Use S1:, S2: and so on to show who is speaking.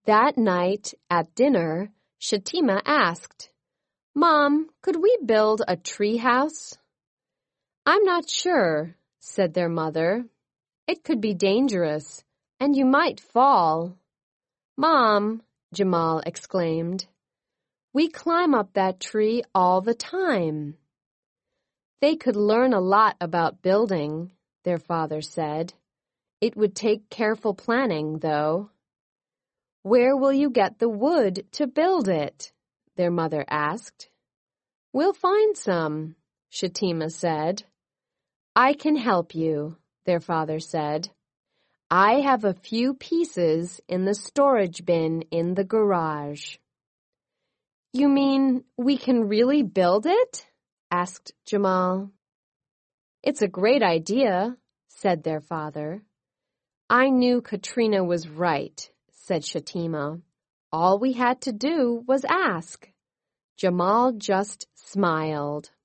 S1: That night at dinner, Shatima asked, "Mom, could we build a tree house?" "I'm not sure," said their mother. "It could be dangerous, and you might fall." "Mom," Jamal exclaimed, "we climb up that tree all the time." They could learn a lot about building, their father said. It would take careful planning, though. "Where will you get the wood to build it?" their mother asked. "We'll find some," Shatima said. "I can help you," their father said. "I have a few pieces in the storage bin in the garage." "You mean we can really build it?" asked Jamal. "It's a great idea," said their father. "I knew Katrina was right," said Shatima. "All we had to do was ask." Jamal just smiled.